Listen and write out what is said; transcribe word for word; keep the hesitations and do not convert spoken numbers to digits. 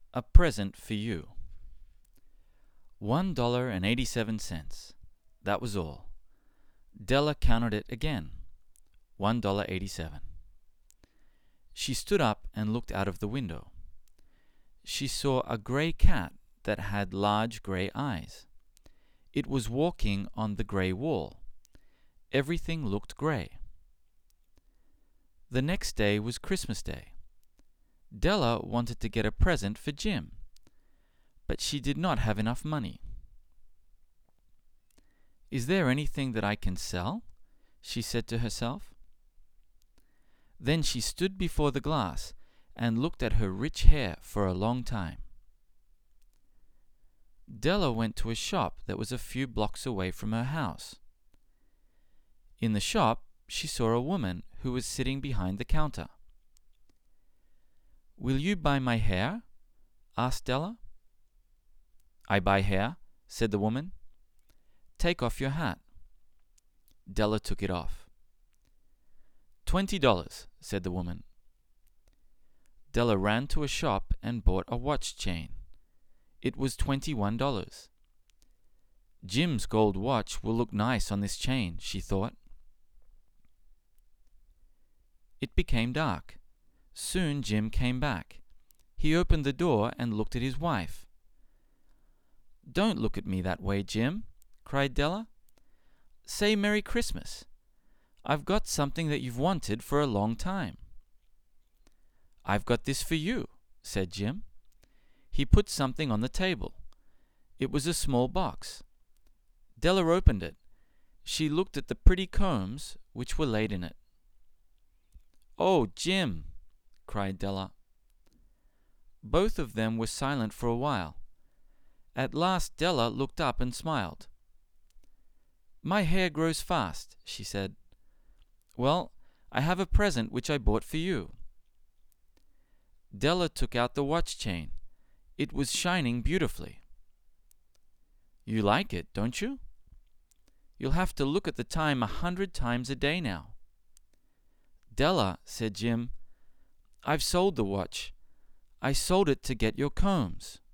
A present for you. One dollar and eighty-seven cents. That was all. Della counted it again. One dollar eighty-seven. She stood up and looked out of the window. She saw a gray cat that had large gray eyes. It was walking on the gray wall. Everything looked gray. The next day was Christmas Day. Della wanted to get a present for Jim, but she did not have enough money. "Is there anything that I can sell?" she said to herself. Then she stood before the glass and looked at her rich hair for a long time. Della went to a shop that was a few blocks away from her house. In the shop, she saw a woman who was sitting behind the counter. "Will you buy my hair?" asked Della. "I buy hair," said the woman. "Take off your hat." Della took it off. Twenty dollars, said the woman. Della ran to a shop and bought a watch chain. It was twenty-one dollars. Jim's gold watch will look nice on this chain, she thought. It became dark. Soon Jim came back. He opened the door and looked at his wife. "Don't look at me that way, Jim," cried Della. "Say Merry Christmas. I've got something that you've wanted for a long time." "I've got this for you," said Jim. He put something on the table. It was a small box. Della opened it. She looked at the pretty combs which were laid in it. "Oh, Jim!" cried Della. Both of them were silent for a while. At last Della looked up and smiled. "My hair grows fast," she said. "Well, I have a present which I bought for you." Della took out the watch chain. It was shining beautifully. "You like it, don't you? You'll have to look at the time a hundred times a day now." "Della," said Jim, "I've sold the watch. I sold it to get your combs."